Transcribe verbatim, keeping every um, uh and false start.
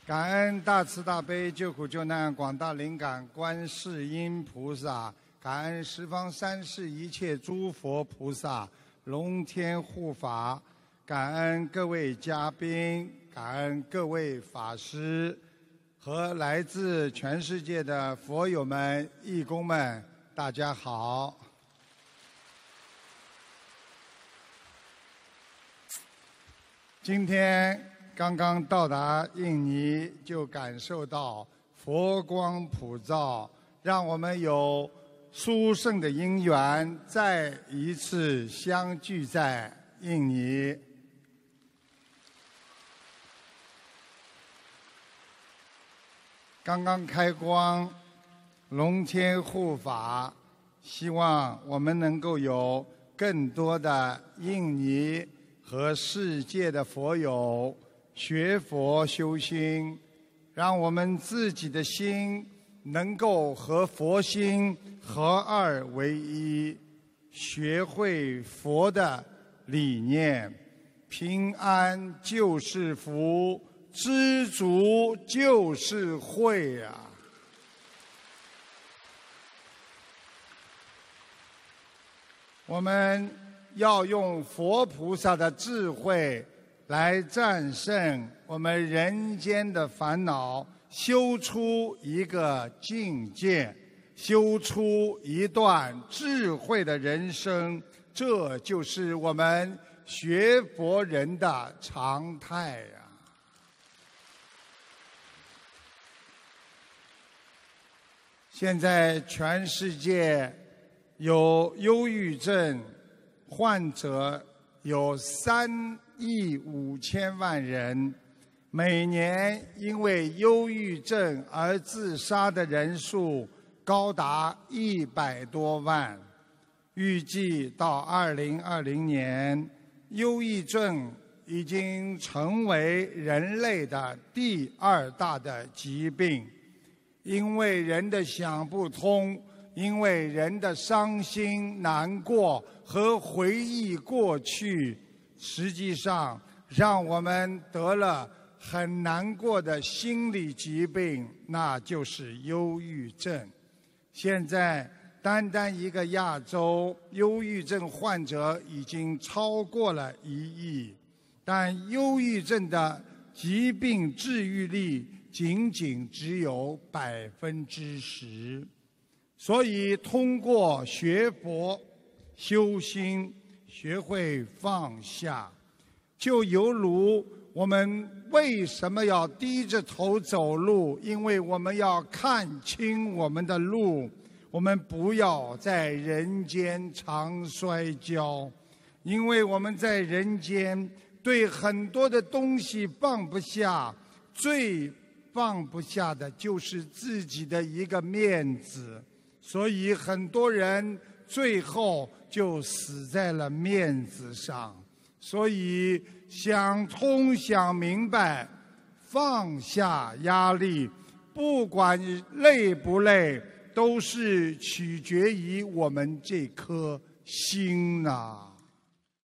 感恩大慈大悲救苦救难广大灵感观世音菩萨，感恩十方三世一切诸佛菩萨、龙天护法，感恩各位嘉宾，感恩各位法师和来自全世界的佛友们、义工们，大家好。今天刚刚到达印尼，就感受到佛光普照，让我们有殊胜的因缘，再一次相聚在印尼。刚刚开光，龙天护法，希望我们能够有更多的印尼和世界的佛友学佛修心，让我们自己的心能够和佛心合二为一，学会佛的理念，平安就是福，知足就是慧啊！我们要用佛菩萨的智慧来战胜我们人间的烦恼，修出一个境界，修出一段智慧的人生，这就是我们学佛人的常态呀。现在全世界有忧郁症患者有三亿五千万人，每年因为忧郁症而自杀的人数高达一百多万。预计到二零二零年，忧郁症已经成为人类的第二大的疾病。因为人的想不通，因为人的伤心难过和回忆过去，实际上让我们得了很难过的心理疾病，那就是忧郁症。现在单单一个亚洲，忧郁症患者已经超过了一亿，但忧郁症的疾病治愈率仅仅只有百分之十，所以通过学佛、修心、学会放下，就犹如我们为什么要低着头走路？因为我们要看清我们的路，我们不要在人间常摔跤，因为我们在人间对很多的东西放不下，最放不下的就是自己的一个面子，所以很多人最后就死在了面子上。所以想通想明白，放下压力，不管累不累，都是取决于我们这颗心呐。